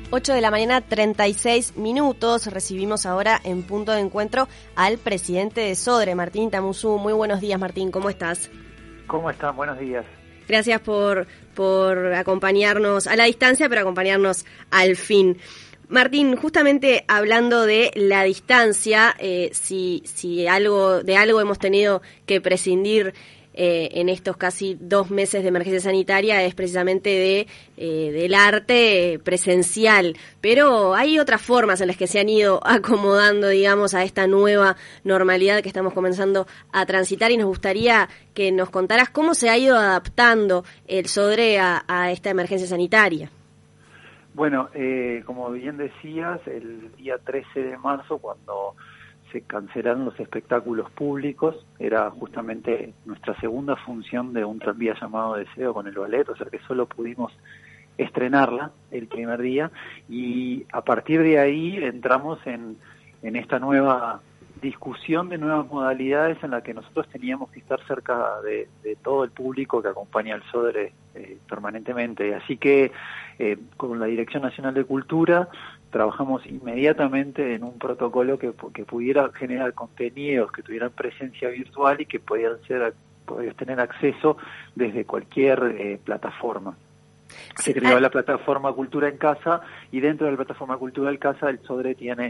8 de la mañana, 36 minutos. Recibimos ahora en Punto de Encuentro al presidente de Sodre, Martín Tamuzú. Muy buenos días, Martín, ¿cómo estás? ¿Cómo están? Buenos días. Gracias por acompañarnos a la distancia, pero acompañarnos al fin. Martín, justamente hablando de la distancia, si de algo hemos tenido que prescindir en estos casi 2 meses de emergencia sanitaria es precisamente del arte presencial, pero hay otras formas en las que se han ido acomodando, digamos, a esta nueva normalidad que estamos comenzando a transitar, y nos gustaría que nos contaras cómo se ha ido adaptando el Sodre a esta emergencia sanitaria. Bueno, como bien decías, el día 13 de marzo, cuando se cancelaron los espectáculos públicos, era justamente nuestra segunda función de un tranvía llamado Deseo con el ballet, o sea que solo pudimos estrenarla el primer día, y a partir de ahí entramos en esta nueva discusión de nuevas modalidades en la que nosotros teníamos que estar cerca de todo el público que acompaña al Sodre permanentemente. Así que con la Dirección Nacional de Cultura trabajamos inmediatamente en un protocolo que pudiera generar contenidos que tuvieran presencia virtual y que podías tener acceso desde cualquier plataforma. Se creó la plataforma Cultura en Casa, y dentro de la plataforma Cultura en Casa el Sodre tiene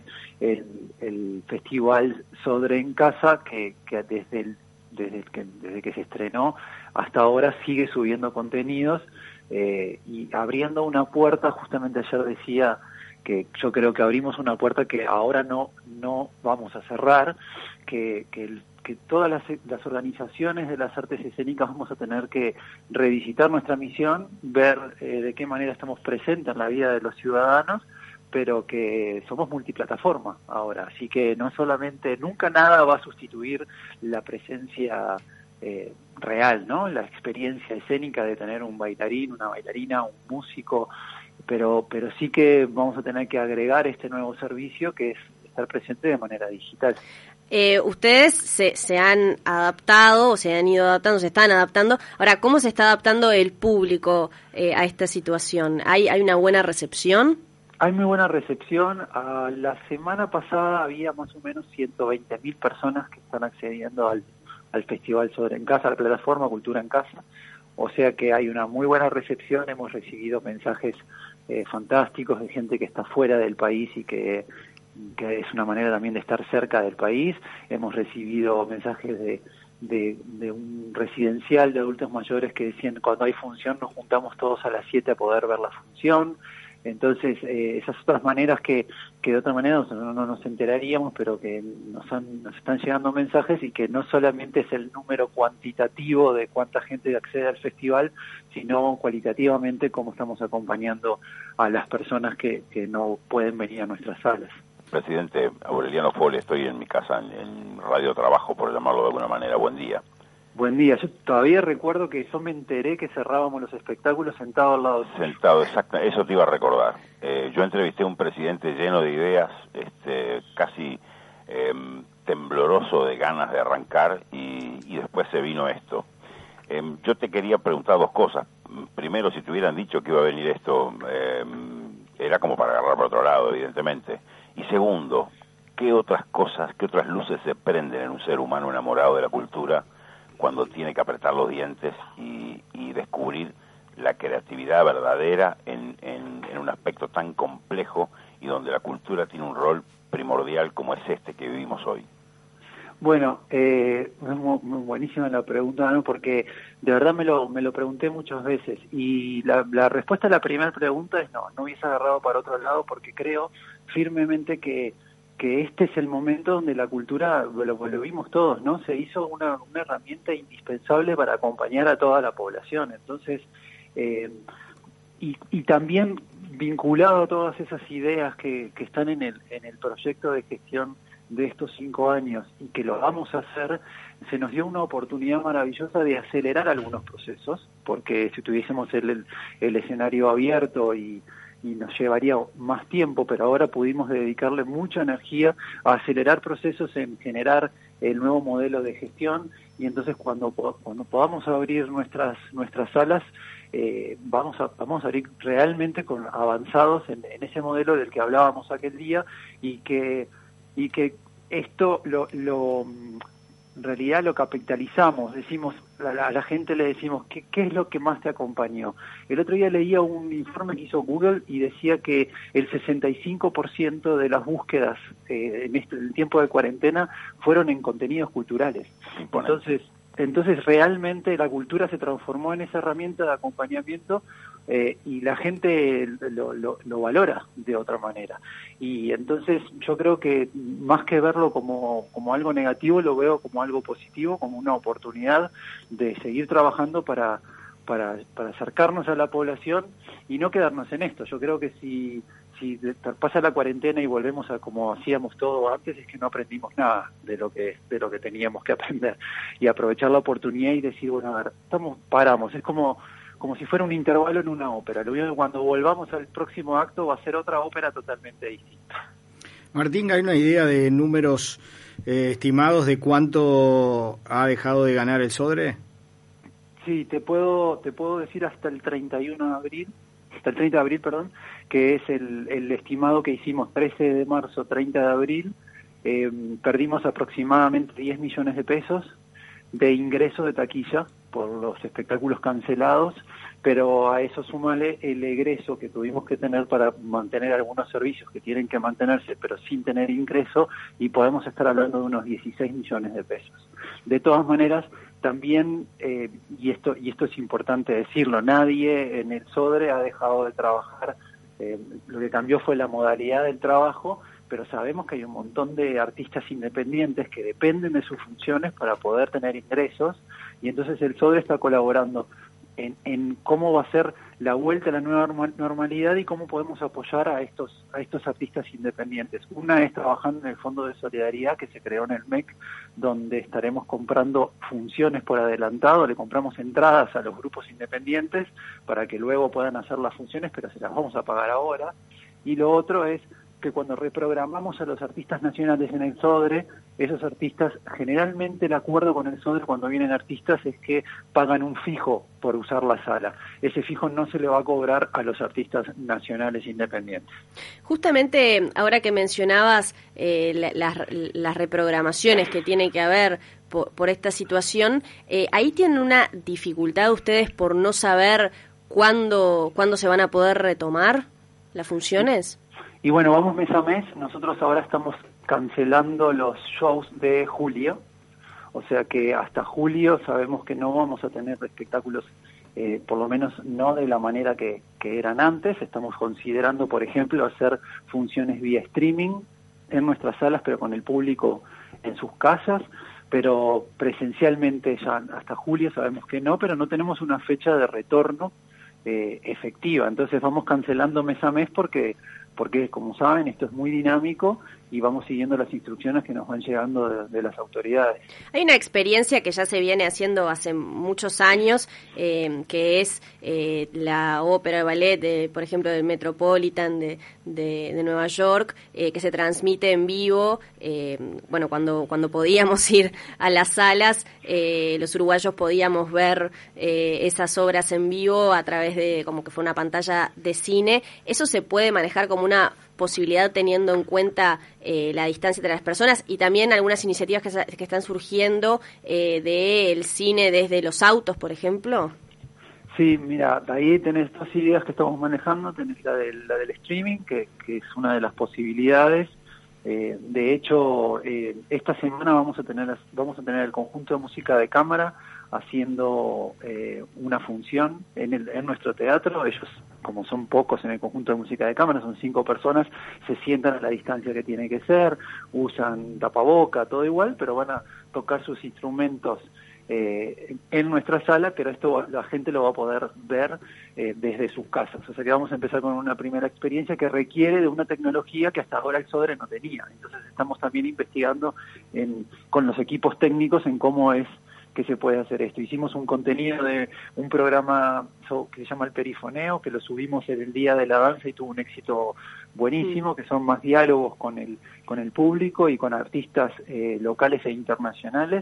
el festival Sodre en Casa, que desde que se estrenó hasta ahora sigue subiendo contenidos y abriendo una puerta. Justamente ayer decía que yo creo que abrimos una puerta que ahora no vamos a cerrar, que todas las organizaciones de las artes escénicas vamos a tener que revisitar nuestra misión, ver de qué manera estamos presentes en la vida de los ciudadanos, pero que somos multiplataforma ahora, así que no solamente, nunca nada va a sustituir la presencia real, ¿no? La experiencia escénica de tener un bailarín, una bailarina, un músico, pero sí que vamos a tener que agregar este nuevo servicio, que es estar presente de manera digital. Ustedes se han adaptado, o se han ido adaptando, se están adaptando. Ahora, ¿cómo se está adaptando el público a esta situación? ¿Hay una buena recepción? Hay muy buena recepción. La semana pasada había más o menos 120.000 personas que están accediendo al Festival Sodre en Casa, a la plataforma Cultura en Casa. O sea que hay una muy buena recepción. Hemos recibido mensajes fantásticos de gente que está fuera del país y que es una manera también de estar cerca del país. Hemos recibido mensajes de un residencial de adultos mayores que decían: cuando hay función nos juntamos todos a las 7 a poder ver la función. Entonces, esas otras maneras que de otra manera no nos enteraríamos, pero que nos están llegando mensajes, y que no solamente es el número cuantitativo de cuánta gente accede al festival, sino cualitativamente cómo estamos acompañando a las personas que no pueden venir a nuestras salas. Presidente Aureliano Fole, estoy en mi casa en Radio Trabajo, por llamarlo de alguna manera. Buen día. Buen día. Yo todavía recuerdo que yo me enteré que cerrábamos los espectáculos sentado al lado. Sentado, exacto. Eso te iba a recordar. Yo entrevisté a un presidente lleno de ideas, casi tembloroso de ganas de arrancar, y después se vino esto. Yo te quería preguntar 2 cosas. Primero, si te hubieran dicho que iba a venir esto, era como para agarrar por otro lado, evidentemente. Y segundo, ¿qué otras cosas, qué otras luces se prenden en un ser humano enamorado de la cultura cuando tiene que apretar los dientes y descubrir la creatividad verdadera en un aspecto tan complejo, y donde la cultura tiene un rol primordial como es este que vivimos hoy? Bueno, muy buenísima la pregunta, ¿no? Porque de verdad me lo pregunté muchas veces, y la respuesta a la primera pregunta es no hubiese agarrado para otro lado, porque creo firmemente que este es el momento donde la cultura, lo vimos todos, ¿no? Se hizo una herramienta indispensable para acompañar a toda la población. Entonces, y también vinculado a todas esas ideas que están en el proyecto de gestión de estos 5 años, y que lo vamos a hacer, se nos dio una oportunidad maravillosa de acelerar algunos procesos, porque si tuviésemos el escenario abierto y nos llevaría más tiempo, pero ahora pudimos dedicarle mucha energía a acelerar procesos, en generar el nuevo modelo de gestión, y entonces cuando podamos abrir nuestras salas, vamos a ir realmente avanzados en ese modelo del que hablábamos aquel día, y que esto en realidad lo capitalizamos, decimos a la gente, le decimos ¿qué es lo que más te acompañó? El otro día leía un informe que hizo Google y decía que el 65% de las búsquedas en el tiempo de cuarentena fueron en contenidos culturales. Entonces realmente la cultura se transformó en esa herramienta de acompañamiento, y la gente lo valora de otra manera. Y entonces yo creo que más que verlo como algo negativo, lo veo como algo positivo, como una oportunidad de seguir trabajando para acercarnos a la población y no quedarnos en esto. Yo creo que si pasa la cuarentena y volvemos a como hacíamos todo antes, es que no aprendimos nada de lo que teníamos que aprender, y aprovechar la oportunidad y decir, bueno, a ver, paramos, es como si fuera un intervalo en una ópera. Lo único que cuando volvamos al próximo acto va a ser otra ópera totalmente distinta. Martín, ¿hay una idea de números estimados de cuánto ha dejado de ganar el Sodre? Sí, te puedo decir hasta el 30 de abril, que es el estimado que hicimos 13 de marzo, 30 de abril. Perdimos aproximadamente 10 millones de pesos de ingreso de taquilla por los espectáculos cancelados, pero a eso súmale el egreso que tuvimos que tener para mantener algunos servicios que tienen que mantenerse, pero sin tener ingreso, y podemos estar hablando de unos 16 millones de pesos. De todas maneras, también, y esto es importante decirlo, nadie en el Sodre ha dejado de trabajar. Lo que cambió fue la modalidad del trabajo, pero sabemos que hay un montón de artistas independientes que dependen de sus funciones para poder tener ingresos, y entonces el Sodre está colaborando en cómo va a ser la vuelta a la nueva normalidad y cómo podemos apoyar a estos artistas independientes. Una es trabajando en el Fondo de Solidaridad que se creó en el MEC, donde estaremos comprando funciones por adelantado, le compramos entradas a los grupos independientes para que luego puedan hacer las funciones, pero se las vamos a pagar ahora. Y lo otro es que cuando reprogramamos a los artistas nacionales en el Sodre, esos artistas, generalmente el acuerdo con el Sodre cuando vienen artistas es que pagan un fijo por usar la sala. Ese fijo no se le va a cobrar a los artistas nacionales independientes. Justamente ahora que mencionabas las reprogramaciones que tiene que haber por esta situación, ahí tienen una dificultad ustedes por no saber cuándo se van a poder retomar las funciones. Y bueno, vamos mes a mes. Nosotros ahora estamos cancelando los shows de julio, o sea que hasta julio sabemos que no vamos a tener espectáculos, por lo menos no de la manera que eran antes. Estamos considerando, por ejemplo, hacer funciones vía streaming en nuestras salas, pero con el público en sus casas, pero presencialmente ya hasta julio sabemos que no, pero no tenemos una fecha de retorno efectiva. Entonces vamos cancelando mes a mes porque como saben, esto es muy dinámico y vamos siguiendo las instrucciones que nos van llegando de las autoridades. Hay una experiencia que ya se viene haciendo hace muchos años, que es la ópera de ballet, por ejemplo, del Metropolitan de Nueva York, que se transmite en vivo. Bueno, cuando podíamos ir a las salas, los uruguayos podíamos ver esas obras en vivo a través de como que fue una pantalla de cine. Eso se puede manejar como una posibilidad teniendo en cuenta la distancia entre las personas, y también algunas iniciativas que están surgiendo del cine desde los autos, por ejemplo. Sí, mira, ahí tenés dos ideas que estamos manejando. Tenés la del streaming, que es una de las posibilidades. De hecho, esta semana vamos a tener el conjunto de música de cámara haciendo una función en nuestro teatro. Ellos, como son pocos en el conjunto de música de cámara, son 5 personas, se sientan a la distancia que tiene que ser, usan tapaboca, todo igual, pero van a tocar sus instrumentos en nuestra sala, pero esto la gente lo va a poder ver desde sus casas. O sea que vamos a empezar con una primera experiencia que requiere de una tecnología que hasta ahora el Sodre no tenía. Entonces estamos también investigando con los equipos técnicos en cómo es que se puede hacer esto. Hicimos un contenido de un programa que se llama El Perifoneo, que lo subimos en el Día de la Danza y tuvo un éxito buenísimo, que son más diálogos con el público y con artistas locales e internacionales.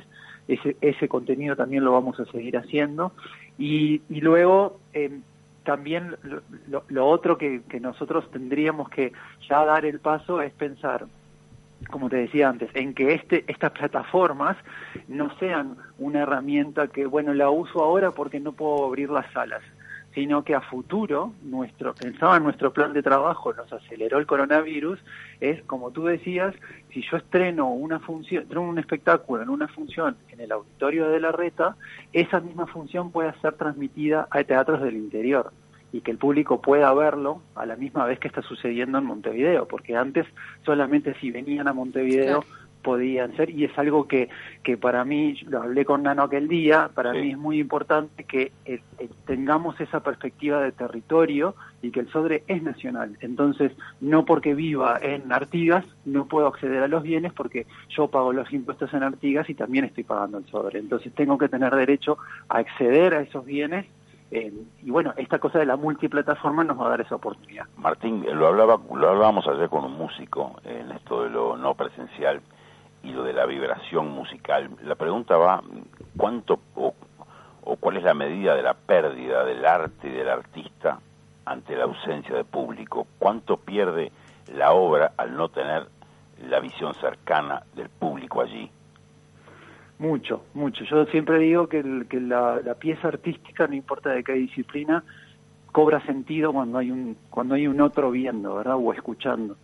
ese contenido también lo vamos a seguir haciendo. Y luego también lo otro que nosotros tendríamos que ya dar el paso es pensar, como te decía antes, en que estas plataformas no sean una herramienta que, bueno, la uso ahora porque no puedo abrir las salas, sino que a futuro, pensaba en nuestro plan de trabajo, nos aceleró el coronavirus, es, como tú decías, si yo estreno un espectáculo en una función en el Auditorio de la Reta, esa misma función puede ser transmitida a teatros del interior, y que el público pueda verlo a la misma vez que está sucediendo en Montevideo, porque antes solamente si venían a Montevideo podían ser, y es algo que para mí, lo hablé con Nano aquel día, para mí es muy importante que tengamos esa perspectiva de territorio y que el Sodre es nacional. Entonces, no porque viva en Artigas no puedo acceder a los bienes, porque yo pago los impuestos en Artigas y también estoy pagando el Sodre. Entonces, tengo que tener derecho a acceder a esos bienes. Y bueno, esta cosa de la multiplataforma nos va a dar esa oportunidad. Martín, lo hablábamos ayer con un músico en esto de lo no presencial y lo de la vibración musical. La pregunta va, ¿cuánto o cuál es la medida de la pérdida del arte y del artista ante la ausencia de público? ¿Cuánto pierde la obra al no tener la visión cercana del público allí? Mucho. Yo siempre digo que la pieza artística, no importa de qué disciplina, cobra sentido cuando hay un otro viendo, ¿verdad? O escuchando.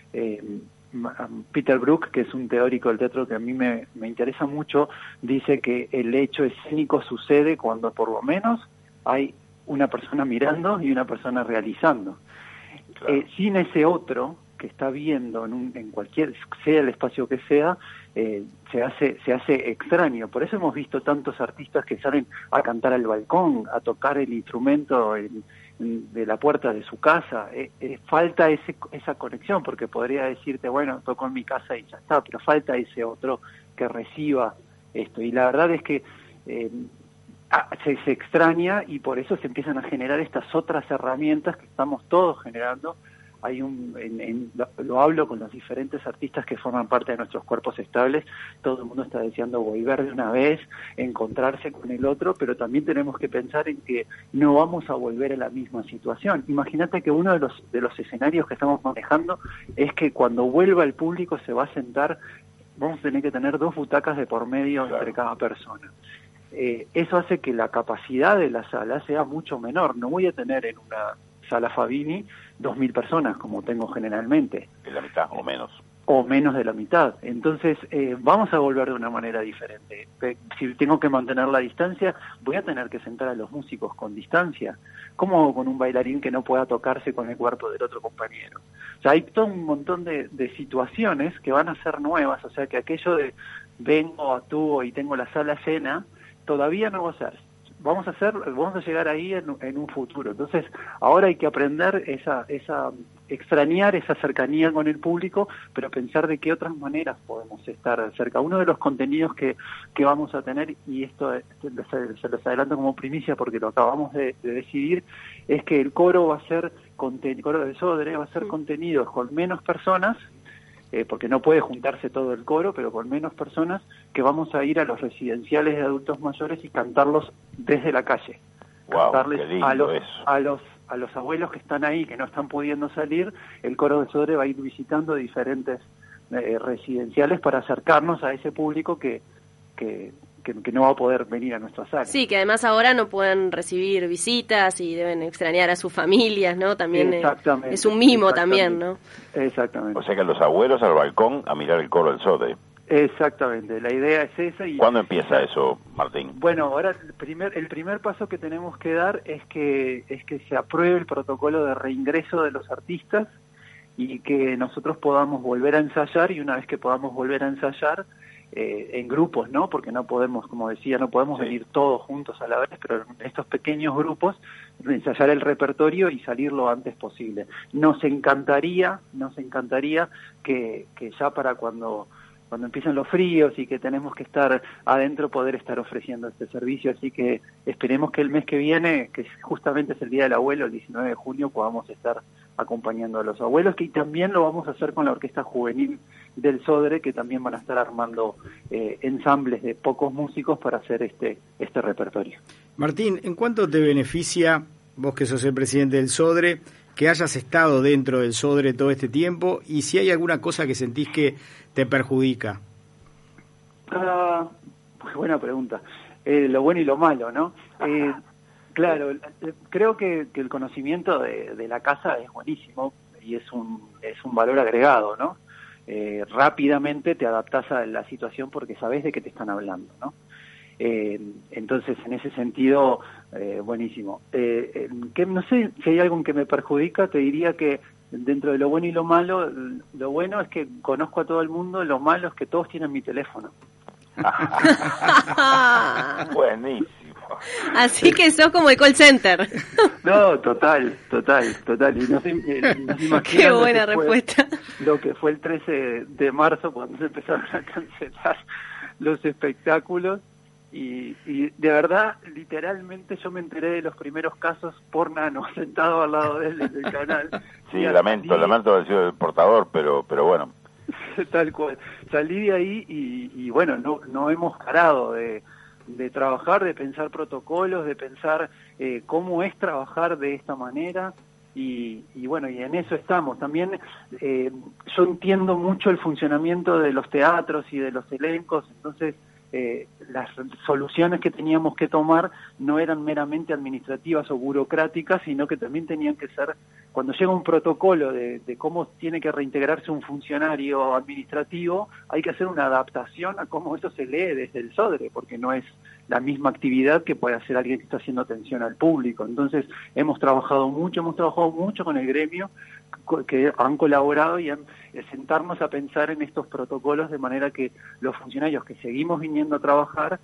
Peter Brook, que es un teórico del teatro que a mí me interesa mucho, dice que el hecho escénico sucede cuando por lo menos hay una persona mirando y una persona realizando. Claro. Sin ese otro que está viendo en cualquier, sea el espacio que sea, se hace extraño. Por eso hemos visto tantos artistas que salen a cantar al balcón, a tocar el instrumento de la puerta de su casa. Falta esa conexión, porque podría decirte, bueno, toco en mi casa y ya está, pero falta ese otro que reciba esto. Y la verdad es que se extraña, y por eso se empiezan a generar estas otras herramientas que estamos todos generando. Lo hablo con los diferentes artistas que forman parte de nuestros cuerpos estables. Todo el mundo está deseando volver de una vez, encontrarse con el otro, pero también tenemos que pensar en que no vamos a volver a la misma situación. Imagínate que uno de los escenarios que estamos manejando es que cuando vuelva el público se va a sentar, vamos a tener que tener 2 butacas de por medio entre cada persona. Eso hace que la capacidad de la sala sea mucho menor. No voy a tener en una sala Fabini 2.000 personas como tengo generalmente. De la mitad o menos. O menos de la mitad. Entonces vamos a volver de una manera diferente. Si tengo que mantener la distancia, voy a tener que sentar a los músicos con distancia. ¿Cómo con un bailarín que no pueda tocarse con el cuerpo del otro compañero? O sea, hay todo un montón de situaciones que van a ser nuevas. O sea, que aquello de vengo, actúo y tengo la sala llena, todavía no va a ser. Vamos a llegar ahí en un futuro. Entonces, ahora hay que aprender extrañar esa cercanía con el público, pero pensar de qué otras maneras podemos estar cerca. Uno de los contenidos que vamos a tener, y esto se los adelanto como primicia porque lo acabamos de decidir, es que el coro va a ser coro del Sodre, va a ser contenidos con menos personas, porque no puede juntarse todo el coro, pero con menos personas, que vamos a ir a los residenciales de adultos mayores y cantarlos desde la calle. Wow, cantarles qué lindo a los abuelos que están ahí, que no están pudiendo salir. El coro de Sodre va a ir visitando diferentes residenciales para acercarnos a ese público que no va a poder venir a nuestra sala. Sí, que además ahora no pueden recibir visitas y deben extrañar a sus familias, ¿no? También es un mimo también, ¿no? Exactamente. O sea que los abuelos al balcón a mirar el coro del Sodre. Exactamente, la idea es esa. ¿Cuándo empieza eso, Martín? Bueno, ahora el primer paso que tenemos que dar es que se apruebe el protocolo de reingreso de los artistas y que nosotros podamos volver a ensayar, y una vez que podamos volver a ensayar, en grupos, ¿no? Porque no podemos, como decía, no podemos venir todos juntos a la vez, pero en estos pequeños grupos ensayar el repertorio y salir lo antes posible. Nos encantaría que ya para cuando cuando empiezan los fríos y que tenemos que estar adentro, poder estar ofreciendo este servicio. Así que esperemos que el mes que viene, que justamente es el Día del Abuelo, el 19 de junio, podamos estar acompañando a los abuelos, que también lo vamos a hacer con la Orquesta Juvenil del Sodre, que también van a estar armando ensambles de pocos músicos para hacer este repertorio. Martín, ¿en cuánto te beneficia, vos que sos el presidente del Sodre, que hayas estado dentro del Sodre todo este tiempo, y si hay alguna cosa que sentís que te perjudica? Buena pregunta. Lo bueno y lo malo, ¿no? Claro, creo que el conocimiento de la casa es buenísimo y es un valor agregado, ¿no? Rápidamente te adaptás a la situación porque sabés de qué te están hablando, ¿no? Entonces, en ese sentido, buenísimo. Que no sé si hay algo que me perjudica, te diría que dentro de lo bueno y lo malo, lo bueno es que conozco a todo el mundo, lo malo es que todos tienen mi teléfono. Buenísimo. Así que sos como el call center. No, total. Y no se imaginan qué buena respuesta. Lo que fue el 13 de marzo cuando se empezaron a cancelar los espectáculos. Y de verdad, literalmente yo me enteré de los primeros casos por Nano, sentado al lado de él en el canal. Sí, lamento haber sido el portador, pero bueno. Tal cual. Salí de ahí y bueno, no hemos parado de trabajar, de pensar protocolos, de pensar cómo es trabajar de esta manera. Y bueno, y en eso estamos. También yo entiendo mucho el funcionamiento de los teatros y de los elencos, entonces las soluciones que teníamos que tomar no eran meramente administrativas o burocráticas, sino que también tenían que ser, cuando llega un protocolo de cómo tiene que reintegrarse un funcionario administrativo, hay que hacer una adaptación a cómo eso se lee desde el Sodre, porque no es la misma actividad que puede hacer alguien que está haciendo atención al público. Entonces hemos trabajado mucho con el gremio, que han colaborado y sentarnos a pensar en estos protocolos de manera que los funcionarios que seguimos viniendo a trabajar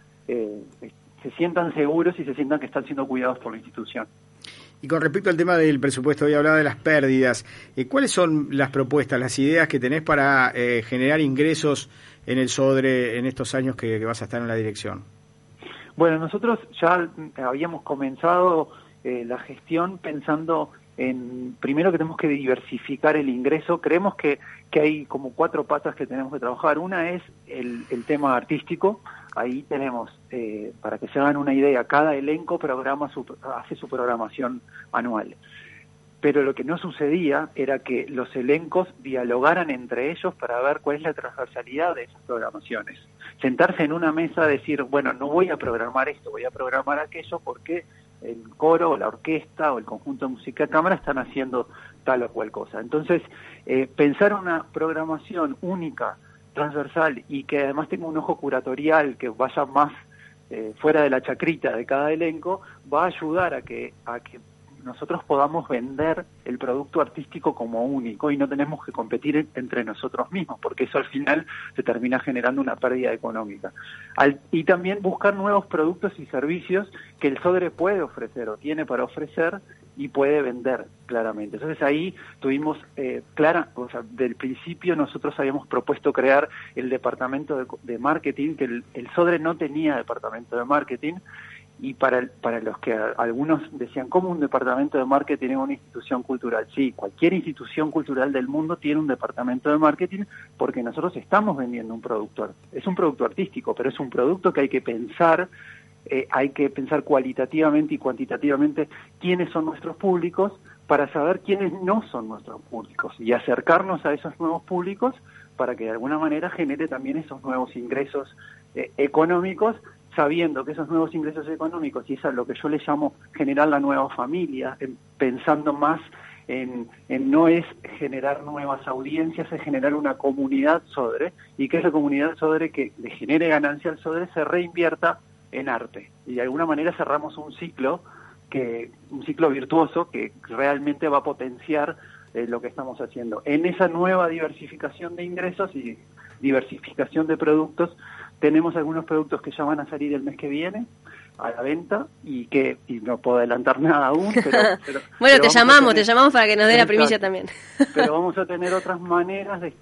se sientan seguros y se sientan que están siendo cuidados por la institución. Y con respecto al tema del presupuesto, hoy hablaba de las pérdidas. ¿Cuáles son las propuestas, las ideas que tenés para generar ingresos en el Sodre en estos años que vas a estar en la dirección? Bueno, nosotros ya habíamos comenzado la gestión pensando primero que tenemos que diversificar el ingreso. Creemos que hay como 4 patas que tenemos que trabajar. Una es el tema artístico. Ahí tenemos, para que se hagan una idea, cada elenco hace su programación anual. Pero lo que no sucedía era que los elencos dialogaran entre ellos para ver cuál es la transversalidad de esas programaciones. Sentarse en una mesa, decir, bueno, no voy a programar esto, voy a programar aquello porque el coro o la orquesta o el conjunto de música de cámara están haciendo tal o cual cosa. Entonces, pensar una programación única, transversal y que además tenga un ojo curatorial que vaya más fuera de la chacrita de cada elenco, va a ayudar a que nosotros podamos vender el producto artístico como único y no tenemos que competir entre nosotros mismos, porque eso al final se termina generando una pérdida económica. Y también buscar nuevos productos y servicios que el Sodre puede ofrecer o tiene para ofrecer y puede vender claramente. Entonces ahí tuvimos del principio nosotros habíamos propuesto crear el departamento de marketing, que el Sodre no tenía departamento de marketing. Y para los que algunos decían, ¿cómo un departamento de marketing en una institución cultural? Sí, cualquier institución cultural del mundo tiene un departamento de marketing porque nosotros estamos vendiendo un producto. Es un producto artístico, pero es un producto que hay que pensar cualitativamente y cuantitativamente quiénes son nuestros públicos para saber quiénes no son nuestros públicos y acercarnos a esos nuevos públicos para que de alguna manera genere también esos nuevos ingresos económicos, sabiendo que esos nuevos ingresos económicos, y eso es lo que yo le llamo generar la nueva familia, pensando más en no es generar nuevas audiencias, es generar una comunidad Sodre, y que esa comunidad Sodre que le genere ganancia al Sodre se reinvierta en arte. Y de alguna manera cerramos un ciclo virtuoso que realmente va a potenciar lo que estamos haciendo. En esa nueva diversificación de ingresos y diversificación de productos, tenemos algunos productos que ya van a salir el mes que viene, a la venta y no puedo adelantar nada aún, pero bueno, pero te llamamos para que nos dé la primicia también. Pero vamos a tener otras maneras de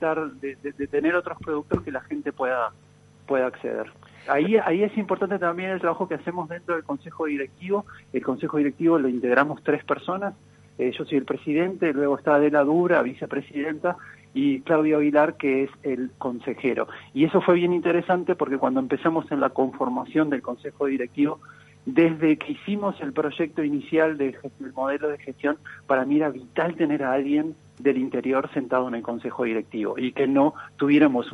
tener otros productos que la gente pueda acceder. Ahí es importante también el trabajo que hacemos dentro del Consejo Directivo. El Consejo Directivo lo integramos 3 personas. Yo soy el presidente, luego está Adela Dura, vicepresidenta, y Claudio Aguilar, que es el consejero. Y eso fue bien interesante porque cuando empezamos en la conformación del Consejo Directivo, desde que hicimos el proyecto inicial del modelo de gestión, para mí era vital tener a alguien del interior sentado en el Consejo Directivo y que no tuviéramos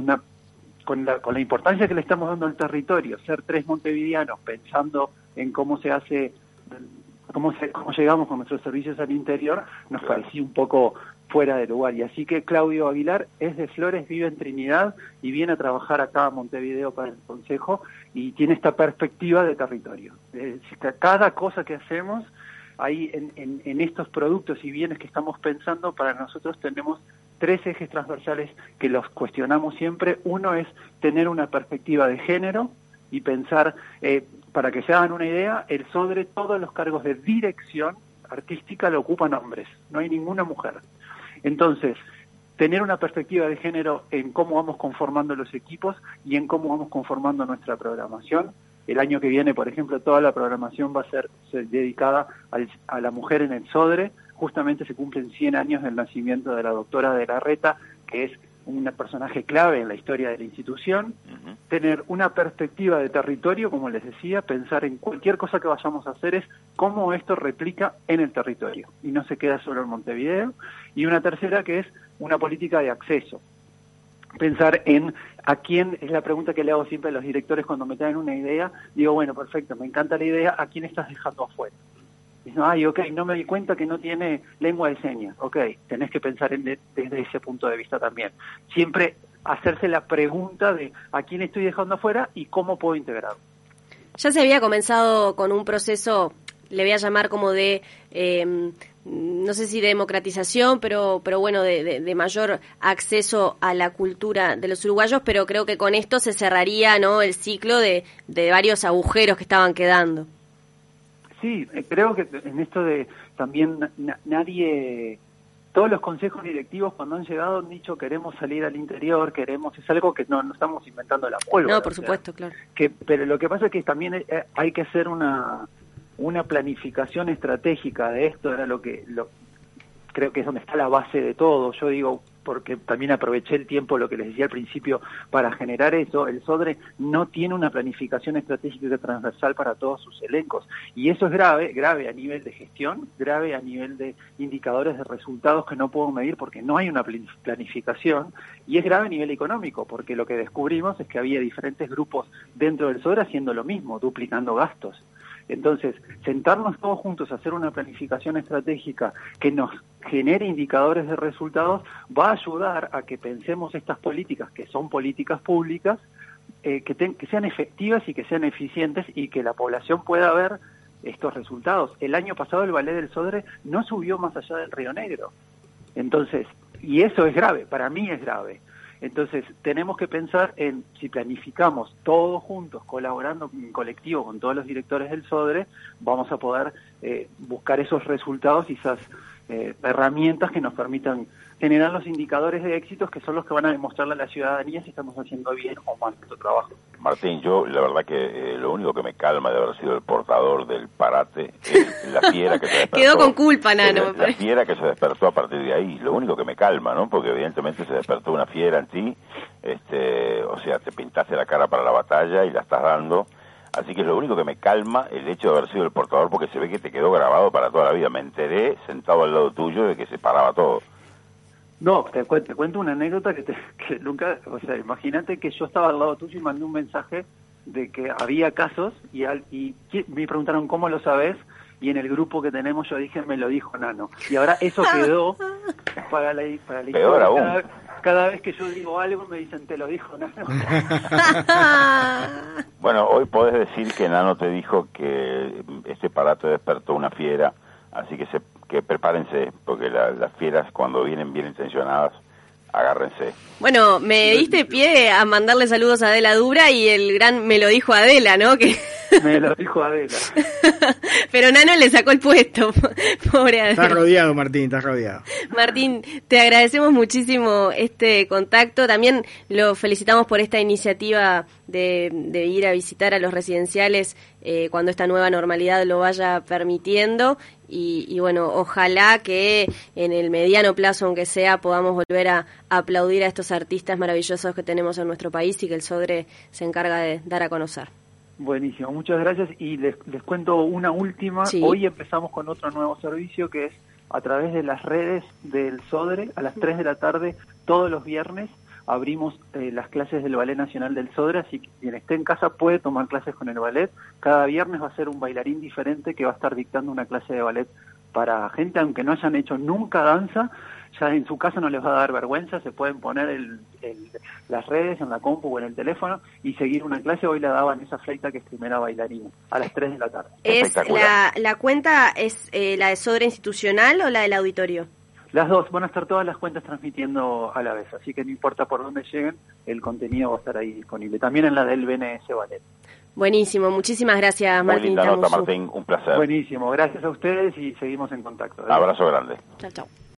con la importancia que le estamos dando al territorio, ser 3 montevideanos pensando en cómo se hace, cómo llegamos con nuestros servicios al interior, nos parecía un poco fuera de lugar. Y así que Claudio Aguilar es de Flores, vive en Trinidad y viene a trabajar acá a Montevideo para el Consejo y tiene esta perspectiva de territorio. Cada cosa que hacemos ahí en estos productos y bienes que estamos pensando, para nosotros tenemos 3 ejes transversales que los cuestionamos siempre. Uno es tener una perspectiva de género y pensar, para que se hagan una idea, el SODRE, todos los cargos de dirección artística lo ocupan hombres, no hay ninguna mujer. Entonces, tener una perspectiva de género en cómo vamos conformando los equipos y en cómo vamos conformando nuestra programación. El año que viene, por ejemplo, toda la programación va a ser dedicada a la mujer en el SODRE. Justamente se cumplen 100 años del nacimiento de la doctora de la Reta, que es un personaje clave en la historia de la institución. Tener una perspectiva de territorio, como les decía, pensar en cualquier cosa que vayamos a hacer es cómo esto replica en el territorio y no se queda solo en Montevideo. Y una tercera, que es una política de acceso. Pensar en a quién, es la pregunta que le hago siempre a los directores cuando me traen una idea. Digo, bueno, perfecto, me encanta la idea, ¿a quién estás dejando afuera? Dicen, no me di cuenta que no tiene lengua de señas. Tenés que pensar desde ese punto de vista también. Siempre hacerse la pregunta de a quién estoy dejando afuera y cómo puedo integrar. Ya se había comenzado con un proceso, le voy a llamar como de, no sé si de democratización, pero bueno, de mayor acceso a la cultura de los uruguayos, pero creo que con esto se cerraría, ¿no?, el ciclo de varios agujeros que estaban quedando. Sí, creo que en esto de también todos los consejos directivos cuando han llegado han dicho queremos salir al interior, es algo que no estamos inventando la pólvora. No, por supuesto, claro. Pero lo que pasa es que también hay que hacer una planificación estratégica de esto, era creo que es donde está la base de todo. Yo digo, porque también aproveché el tiempo, lo que les decía al principio, para generar eso. El SODRE no tiene una planificación estratégica transversal para todos sus elencos. Y eso es grave a nivel de gestión, grave a nivel de indicadores de resultados que no puedo medir porque no hay una planificación, y es grave a nivel económico, porque lo que descubrimos es que había diferentes grupos dentro del SODRE haciendo lo mismo, duplicando gastos. Entonces, sentarnos todos juntos a hacer una planificación estratégica que nos genere indicadores de resultados va a ayudar a que pensemos estas políticas, que son políticas públicas, que sean efectivas y que sean eficientes y que la población pueda ver estos resultados. El año pasado el ballet del SODRE no subió más allá del Río Negro. Entonces, y eso es grave, para mí es grave. Entonces, tenemos que pensar en, si planificamos todos juntos, colaborando en colectivo con todos los directores del SODRE, vamos a poder buscar esos resultados y esas herramientas que nos permitan generar los indicadores de éxitos que son los que van a demostrarle a la ciudadanía si estamos haciendo bien o mal nuestro trabajo. Martín, yo la verdad que lo único que me calma de haber sido el portador del parate es la fiera que se despertó. Quedó con culpa, Nano. La fiera que se despertó a partir de ahí, lo único que me calma, ¿no? Porque evidentemente se despertó una fiera en ti, o sea, te pintaste la cara para la batalla y la estás dando. Así que es lo único que me calma el hecho de haber sido el portador, porque se ve que te quedó grabado para toda la vida. Me enteré sentado al lado tuyo de que se paraba todo. No, te cuento una anécdota que nunca, o sea, imagínate que yo estaba al lado tuyo y mandé un mensaje de que había casos y me preguntaron ¿cómo lo sabes? Y en el grupo que tenemos yo dije, me lo dijo Nano. Y ahora eso quedó para la Peor historia. aún. Cada vez que yo digo algo me dicen, te lo dijo Nano. Bueno, hoy podés decir que Nano te dijo que este parate despertó una fiera, así que prepárense, porque las fieras cuando vienen bien intencionadas, agárrense. Bueno, me diste pie a mandarle saludos a Adela Dura y el gran me lo dijo Adela, ¿no? Que Me lo dijo Adela. Pero Nano le sacó el puesto, pobre Adela. Estás rodeado, Martín, estás rodeado. Martín, te agradecemos muchísimo este contacto. También lo felicitamos por esta iniciativa de ir a visitar a los residenciales cuando esta nueva normalidad lo vaya permitiendo. Y bueno, ojalá que en el mediano plazo, aunque sea, podamos volver a aplaudir a estos artistas maravillosos que tenemos en nuestro país y que el Sodre se encarga de dar a conocer. Buenísimo, muchas gracias. Y les cuento una última. Sí. Hoy empezamos con otro nuevo servicio que es a través de las redes del Sodre, a las 3 de la tarde, todos los viernes, abrimos las clases del Ballet Nacional del Sodre, así que quien esté en casa puede tomar clases con el ballet. Cada viernes va a ser un bailarín diferente que va a estar dictando una clase de ballet para gente, aunque no hayan hecho nunca danza, ya en su casa no les va a dar vergüenza, se pueden poner las redes en la compu o en el teléfono y seguir una clase. Hoy la daban esa Fleita, que es primera bailarina, a las 3 de la tarde. ¿Es la cuenta es la de Sodre Institucional o la del auditorio? Las dos, van a estar todas las cuentas transmitiendo a la vez, así que no importa por dónde lleguen, el contenido va a estar ahí disponible. También en la del BNS Ballet. Buenísimo, muchísimas gracias, Muy Martín linda nota, Tamusu. Martín, un placer. Buenísimo, gracias a ustedes y seguimos en contacto. Abrazo grande. Chao, chao.